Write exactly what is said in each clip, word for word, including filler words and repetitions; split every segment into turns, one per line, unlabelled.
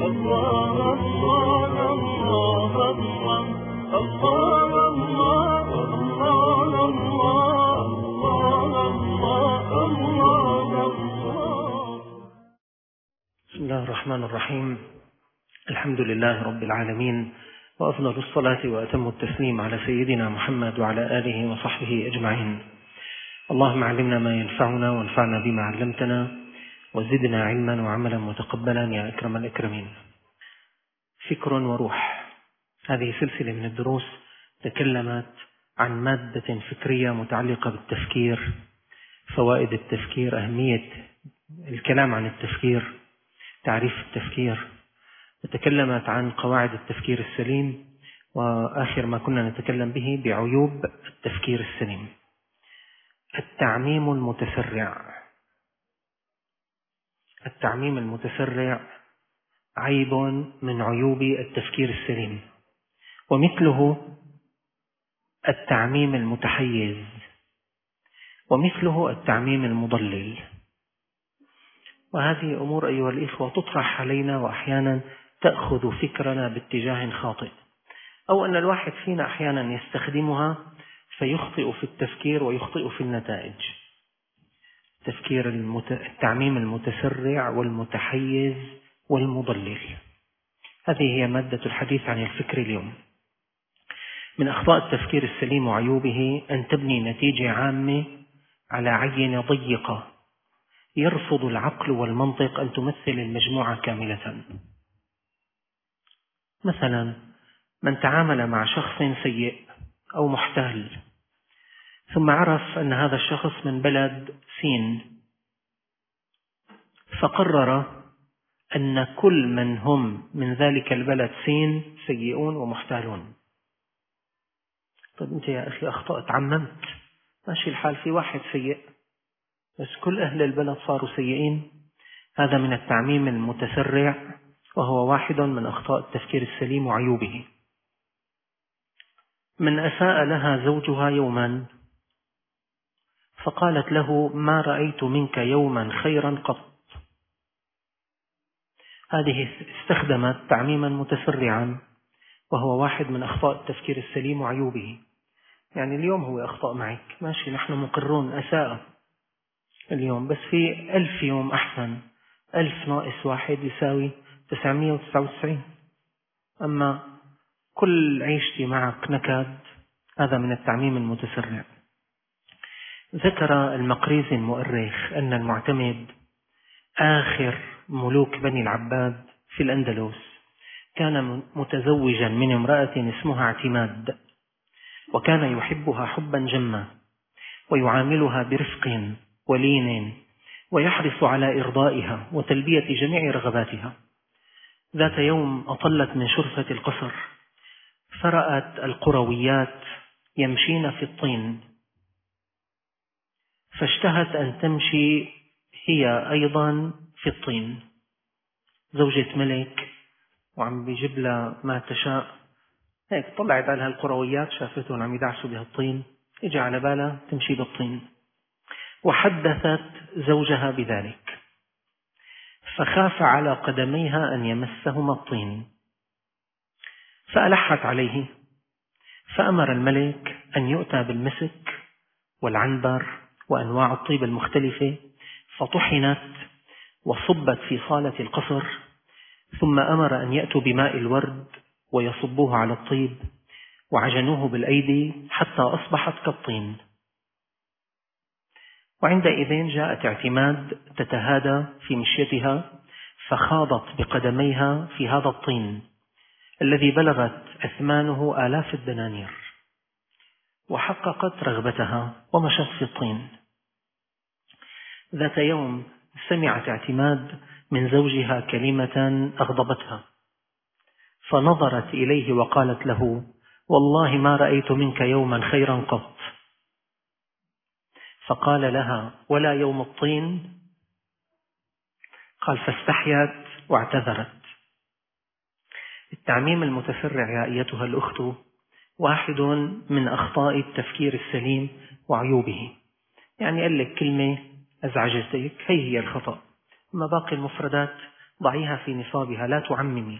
الله الله الله الله الله الله الله الله الله.
بسم الله الرحمن الرحيم. الحمد لله رب العالمين، وأفضل الصلاة وأتم التسليم على سيدنا محمد وعلى آله وصحبه أجمعين. اللهم علمنا ما ينفعنا وانفعنا بما علمتنا وزدنا علما وعملا متقبلا يا أكرم الأكرمين. فكر وروح، هذه سلسلة من الدروس تكلمت عن مادة فكرية متعلقة بالتفكير، فوائد التفكير، أهمية الكلام عن التفكير، تعريف التفكير، وتكلمت عن قواعد التفكير السليم، وآخر ما كنا نتكلم به بعيوب التفكير السليم. التعميم المتسرع. التعميم المتسرع عيب من عيوب التفكير السليم، ومثله التعميم المتحيز، ومثله التعميم المضلل. وهذه أمور أيها الإخوة تطرح علينا، وأحيانا تأخذ فكرنا باتجاه خاطئ، أو أن الواحد فينا أحيانا يستخدمها فيخطئ في التفكير ويخطئ في النتائج. تفكير المت... التعميم المتسرع والمتحيز والمضلل، هذه هي مادة الحديث عن الفكر اليوم. من أخطاء التفكير السليم وعيوبه أن تبني نتيجة عامة على عينة ضيقة يرفض العقل والمنطق أن تمثل المجموعة كاملة. مثلا من تعامل مع شخص سيء أو محتال، ثم عرف أن هذا الشخص من بلد سين، فقرر أن كل من هم من ذلك البلد سين سيئون ومحتالون. طيب أنت يا أخي أخطأت، عممت، ماشي الحال، في واحد سيء بس كل أهل البلد صاروا سيئين. هذا من التعميم المتسرع، وهو واحد من أخطاء التفكير السليم وعيوبه. من أساء لها زوجها يوما فقالت له: ما رأيت منك يوما خيرا قط. هذه استخدمت تعميما متسرعا، وهو واحد من أخطاء التفكير السليم وعيوبه. يعني اليوم هو أخطأ معك، ماشي، نحن مقرون أساء اليوم، بس في ألف يوم أحسن. ألف ناقص واحد يساوي تسعمائة وتسعة وتسعين. أما كل عيشتي معك نكد، هذا من التعميم المتسرع. ذكر المقريزي المؤرخ أن المعتمد آخر ملوك بني العباد في الأندلس كان متزوجا من امرأة اسمها اعتماد، وكان يحبها حبا جما، ويعاملها برفق ولين، ويحرص على إرضائها وتلبية جميع رغباتها. ذات يوم أطلت من شرفة القصر، فرأت القرويات يمشين في الطين، فاشتهت أن تمشي هي أيضا في الطين. زوجة ملك وعم بيجيب لها ما تشاء، هيك طلعت على هالقرويات، شافتهم عم يدعسوا بها الطين، اجى على بالها تمشي بالطين، وحدثت زوجها بذلك، فخاف على قدميها أن يمسهما الطين، فألحت عليه، فأمر الملك أن يؤتى بالمسك والعنبر وأنواع الطيب المختلفة، فطحنت وصبت في صالة القصر، ثم أمر أن يأتوا بماء الورد ويصبوه على الطيب، وعجنوه بالأيدي حتى أصبحت كالطين. وعندئذ جاءت اعتماد تتهادى في مشيتها، فخاضت بقدميها في هذا الطين الذي بلغت أثمانه آلاف الدنانير، وحققت رغبتها ومشت في الطين. ذات يوم سمعت اعتماد من زوجها كلمة أغضبتها، فنظرت إليه وقالت له: والله ما رأيت منك يوما خيرا قط. فقال لها: ولا يوم الطين؟ قال: فاستحيت واعتذرت. التعميم المتسرع يا أيتها الأخت واحد من أخطاء التفكير السليم وعيوبه. يعني قال لك كلمة أزعجتك، هي هي الخطأ، أما باقي المفردات ضعيها في نصابها، لا تعممي.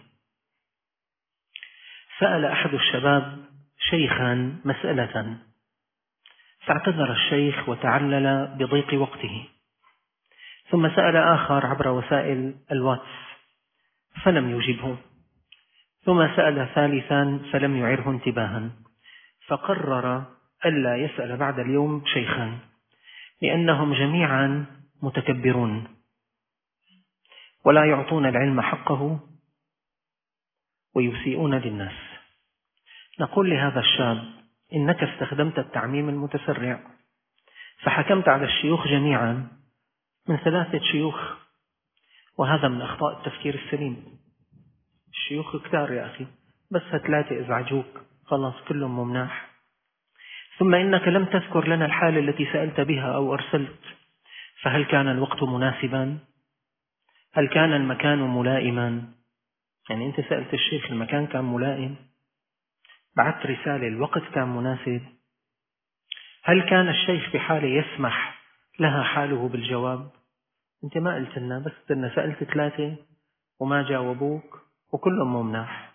سأل أحد الشباب شيخا مسألة، فاعتذر الشيخ وتعلل بضيق وقته، ثم سأل آخر عبر وسائل الواتس فلم يجبه، ثم سأل ثالثا فلم يعره انتباها، فقرر ألا يسأل بعد اليوم شيخا، لأنهم جميعا متكبرون ولا يعطون العلم حقه ويسيئون للناس. نقول لهذا الشاب: إنك استخدمت التعميم المتسرع، فحكمت على الشيوخ جميعا من ثلاثة شيوخ، وهذا من أخطاء التفكير السليم. الشيوخ كتار يا أخي، بس ثلاثة إزعجوك خلاص كلهم ممناح. ثم إنك لم تذكر لنا الحالة التي سألت بها أو أرسلت، فهل كان الوقت مناسبا؟ هل كان المكان ملائما؟ يعني أنت سألت الشيخ المكان كان ملائم؟ بعثت رسالة الوقت كان مناسب؟ هل كان الشيخ بحالة يسمح لها حاله بالجواب؟ أنت ما قلت لنا، بس قلنا سألت ثلاثة وما جاوبوك وكلهم ممناح.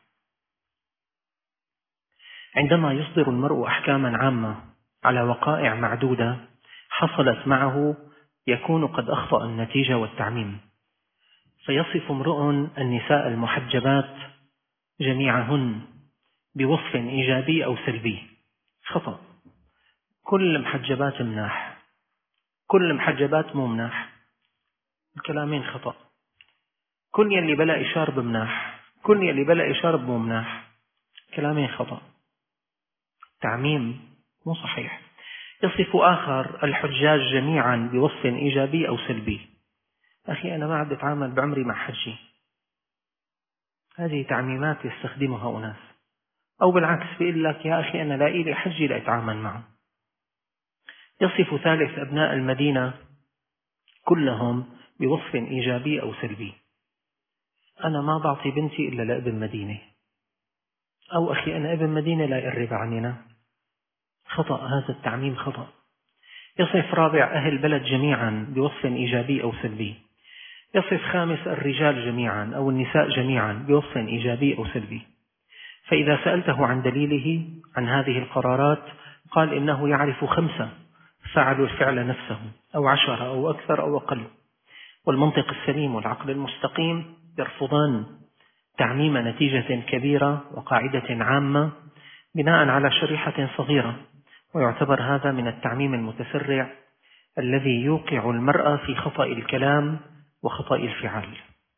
عندما يصدر المرء أحكاما عامة على وقائع معدودة حصلت معه يكون قد أخطأ النتيجة والتعميم، فيصف امرؤ النساء المحجبات جميعهن بوصف إيجابي أو سلبي. خطأ. كل محجبات مناح، كل محجبات مو مناح، الكلامين خطأ. كل يلي بلا إشارب مناح، كل يلي بلا إشارب مو مناح، كلامين خطأ. تعميم مو صحيح. يصف آخر الحجاج جميعا بوصف إيجابي أو سلبي. أخي أنا ما عاد أتعامل بعمري مع حجي، هذه تعميمات يستخدمها أناس. أو بالعكس بيقول لك يا أخي أنا لا إلي حجي لا أتعامل معه. يصف ثالث أبناء المدينة كلهم بوصف إيجابي أو سلبي. أنا ما بعطي بنتي إلا لابن مدينة، أو أخي أنا ابن مدينة لا يقرب عننا. خطأ، هذا التعميم خطأ. يصف رابع أهل البلد جميعا بوصف إيجابي أو سلبي. يصف خامس الرجال جميعا أو النساء جميعا بوصف إيجابي أو سلبي. فإذا سألته عن دليله عن هذه القرارات قال إنه يعرف خمسة فعلوا الفعل نفسه، أو عشرة أو أكثر أو أقل. والمنطق السليم والعقل المستقيم يرفضان تعميم نتيجة كبيرة وقاعدة عامة بناء على شريحة صغيرة، ويعتبر هذا من التعميم المتسرع الذي يوقع المرأة في خطأ الكلام وخطأ الفعل.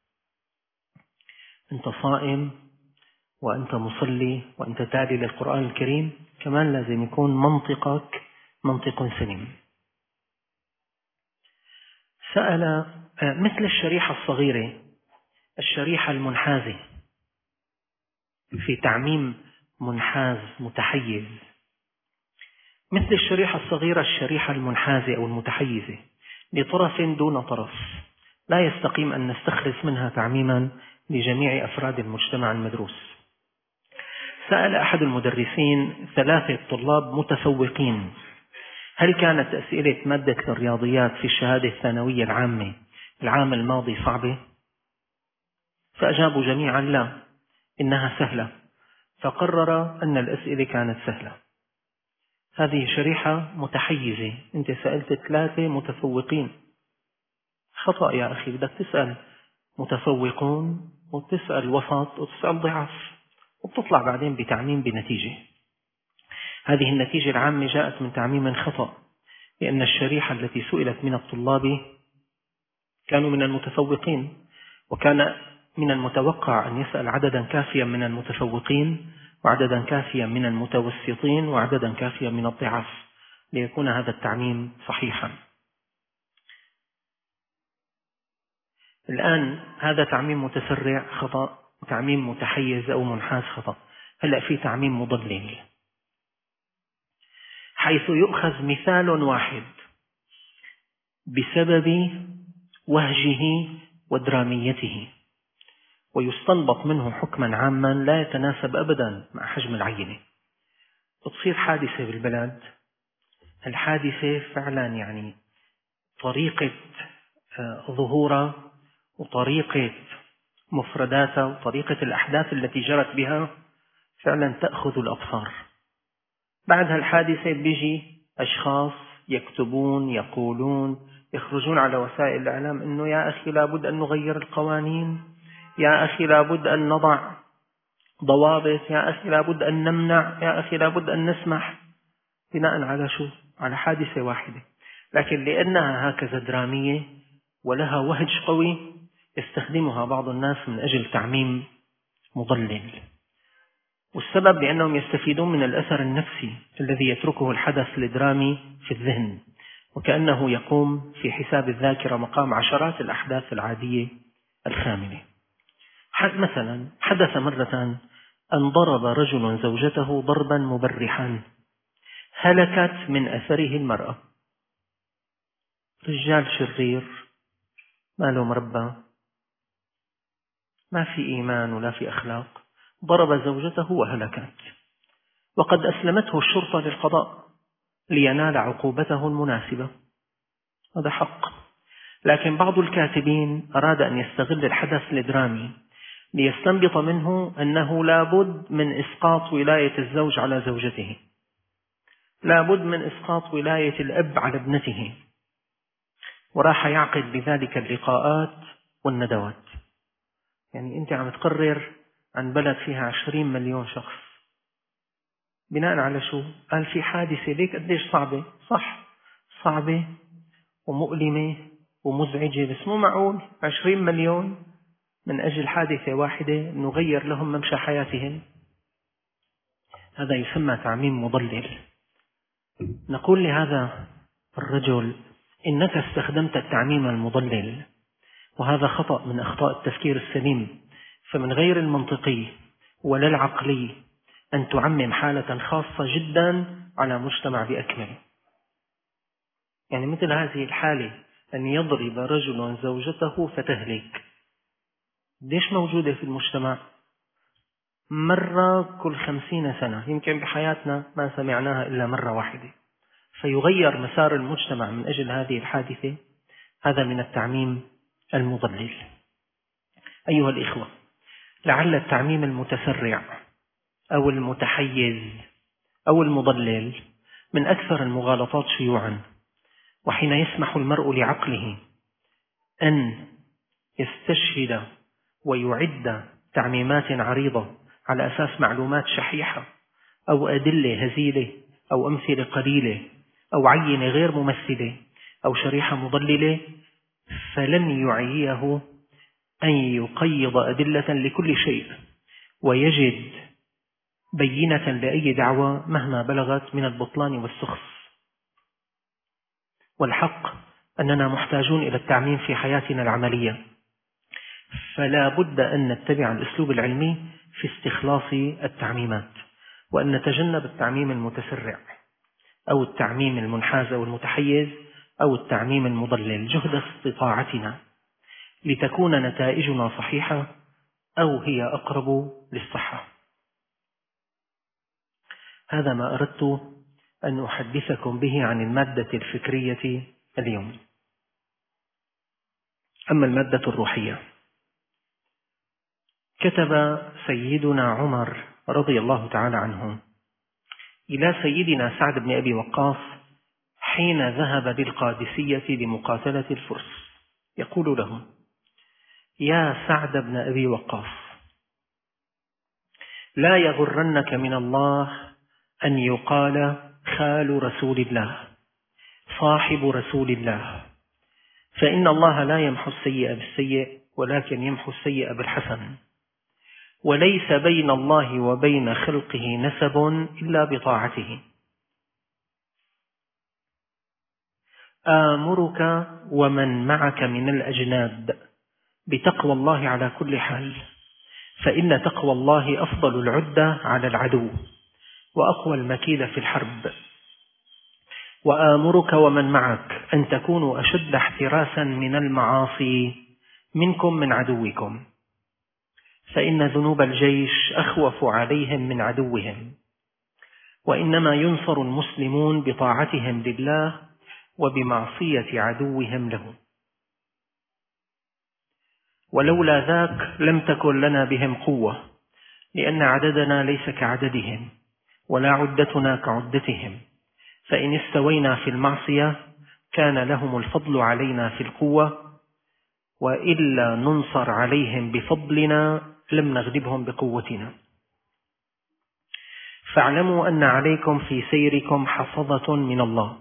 أنت صائم وأنت مصلي وأنت تالي للقرآن الكريم، كمان لازم يكون منطقك منطق سليم. سأل مثل الشريحة الصغيرة الشريحة المنحازة، في تعميم منحاز متحيز. مثل الشريحة الصغيرة الشريحة المنحازة أو المتحيزة لطرف دون طرف، لا يستقيم أن نستخلص منها تعميما لجميع أفراد المجتمع المدروس. سأل أحد المدرسين ثلاثة طلاب متفوقين هل كانت أسئلة مادة الرياضيات في الشهادة الثانوية العامة العام الماضي صعبة؟ فأجابوا جميعا لا، إنها سهلة، فقرر أن الأسئلة كانت سهلة. هذه شريحة متحيزة، أنت سألت ثلاثة متفوقين. خطأ يا أخي، بدك تسأل متفوقون وتسأل وسط وتسأل ضعف، وبتطلع بعدين بتعميم بنتيجة. هذه النتيجة العامة جاءت من تعميم خطأ، لأن الشريحة التي سئلت من الطلاب كانوا من المتفوقين، وكان من المتوقع أن يسأل عددا كافيا من المتفوقين وعددا كافيا من المتوسطين وعددا كافيا من الضعاف ليكون هذا التعميم صحيحا. الآن هذا تعميم متسرع خطأ، تعميم متحيز أو منحاز خطأ. هلأ في تعميم مضلل، حيث يؤخذ مثال واحد بسبب وهجه ودراميته ويستنبط منه حكما عاما لا يتناسب أبدا مع حجم العينة. تصير حادثة بالبلد، الحادثة فعلا يعني طريقة ظهورها وطريقة مفرداتها وطريقة الأحداث التي جرت بها فعلا تأخذ الأبصار. بعد هالحادثة بيجي أشخاص يكتبون يقولون يخرجون على وسائل الإعلام أنه يا أخي لابد أن نغير القوانين، يا أخي لابد أن نضع ضوابط، يا أخي لابد أن نمنع، يا أخي لابد أن نسمح. بناء على شو؟ على حادثة واحدة، لكن لأنها هكذا درامية ولها وهج قوي يستخدمها بعض الناس من أجل تعميم مضلل. والسبب لأنهم يستفيدون من الأثر النفسي الذي يتركه الحدث الدرامي في الذهن، وكأنه يقوم في حساب الذاكرة مقام عشرات الأحداث العادية الخامنة. مثلا حدث مرة أن ضرب رجل زوجته ضربا مبرحا هلكت من أثره المرأة. رجال شرير ما له مربى، ما في إيمان ولا في أخلاق، ضرب زوجته وهلكت، وقد أسلمته الشرطة للقضاء لينال عقوبته المناسبة. هذا حق. لكن بعض الكاتبين أراد أن يستغل الحدث الدرامي ليستنبط منه أنه لابد من إسقاط ولاية الزوج على زوجته، لابد من إسقاط ولاية الأب على ابنته، وراح يعقد بذلك اللقاءات والندوات. يعني أنت عم تقرر عن بلد فيها عشرين مليون شخص، بناء على شو؟ قال في حادثة ليك قديش صعبة، صح صعبة ومؤلمة ومزعجة، بس مو معقول عشرين مليون من أجل حادثة واحدة نغير لهم ممشى حياتهم. هذا يسمى تعميم مضلل. نقول لهذا الرجل إنك استخدمت التعميم المضلل، وهذا خطأ من أخطاء التفكير السليم. فمن غير المنطقي ولا العقلي أن تعمم حالة خاصة جدا على مجتمع بأكمله. يعني مثل هذه الحالة أن يضرب رجل زوجته فتهلك، ليش موجودة في المجتمع؟ مرة كل خمسين سنة، يمكن بحياتنا ما سمعناها إلا مرة واحدة، فيغير مسار المجتمع من أجل هذه الحادثة. هذا من التعميم المضلل. أيها الإخوة، لعل التعميم المتسرع أو المتحيز أو المضلل من أكثر المغالطات شيوعا. وحين يسمح المرء لعقله أن يستشهد ويعد تعميمات عريضة على أساس معلومات شحيحة أو أدلة هزيلة أو أمثلة قليلة أو عينة غير ممثلة أو شريحة مضللة، فلن يعيه أن يقيض أدلة لكل شيء ويجد بينة لأي دعوة مهما بلغت من البطلان والسخف. والحق أننا محتاجون إلى التعميم في حياتنا العملية، فلا بد أن نتبع الأسلوب العلمي في استخلاص التعميمات، وأن نتجنب التعميم المتسرع أو التعميم المنحاز أو المتحيز أو التعميم المضلل جهد استطاعتنا لتكون نتائجنا صحيحة أو هي أقرب للصحة. هذا ما أردت أن أحدثكم به عن المادة الفكرية اليوم. أما المادة الروحية، كتب سيدنا عمر رضي الله تعالى عنه إلى سيدنا سعد بن أبي وقاص حين ذهب للقادسية لمقاتلة الفرس، يقول له: يا سعد بن أبي وقاص، لا يغرنك من الله أن يقال خال رسول الله، صاحب رسول الله، فإن الله لا يمحو السيئة بالسيء ولكن يمحو السيئة بالحسن، وليس بين الله وبين خلقه نسب إلا بطاعته. آمرك ومن معك من الأجناد بتقوى الله على كل حال، فإن تقوى الله أفضل العدة على العدو وأقوى المكيد في الحرب. وآمرك ومن معك أن تكونوا أشد احتراسا من المعاصي منكم من عدوكم، فإن ذنوب الجيش أخوف عليهم من عدوهم، وإنما ينصر المسلمون بطاعتهم لله وبمعصية عدوهم له. ولولا ذاك لم تكن لنا بهم قوة، لأن عددنا ليس كعددهم ولا عدتنا كعدتهم، فإن استوينا في المعصية كان لهم الفضل علينا في القوة، وإلا ننصر عليهم بفضلنا لم نغلبهم بقوتنا. فاعلموا أن عليكم في سيركم حفظة من الله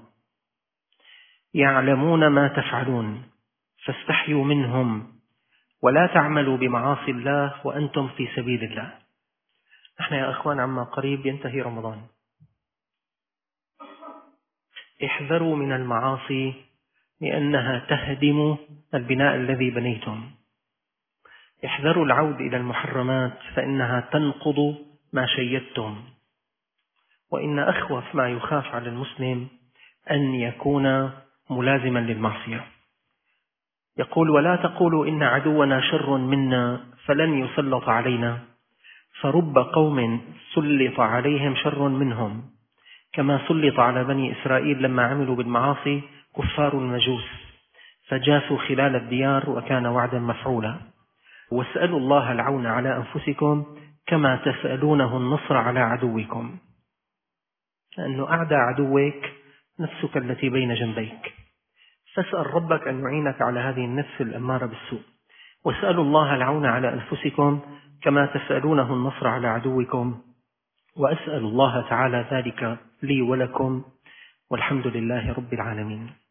يعلمون ما تفعلون، فاستحيوا منهم ولا تعملوا بمعاصي الله وأنتم في سبيل الله. نحن يا أخوان عما قريب ينتهي رمضان، احذروا من المعاصي لأنها تهدم البناء الذي بنيتم. احذروا العود إلى المحرمات فإنها تنقض ما شيدتم. وإن أخوف ما يخاف على المسلم أن يكون ملازما للمعصية. يقول: ولا تقولوا إن عدونا شر منا فلن يسلط علينا، فرب قوم سلط عليهم شر منهم، كما سلط على بني إسرائيل لما عملوا بالمعاصي كفار المجوس فجاسوا خلال الديار وكان وعدا مفعولا. واسألوا الله العون على أنفسكم كما تسألونه النصر على عدوكم، لأنه أعدى عدوك نفسك التي بين جنبيك، فاسأل ربك أن يعينك على هذه النفس الأمارة بالسوء. واسألوا الله العون على أنفسكم كما تسألونه النصر على عدوكم، وأسأل الله تعالى ذلك لي ولكم، والحمد لله رب العالمين.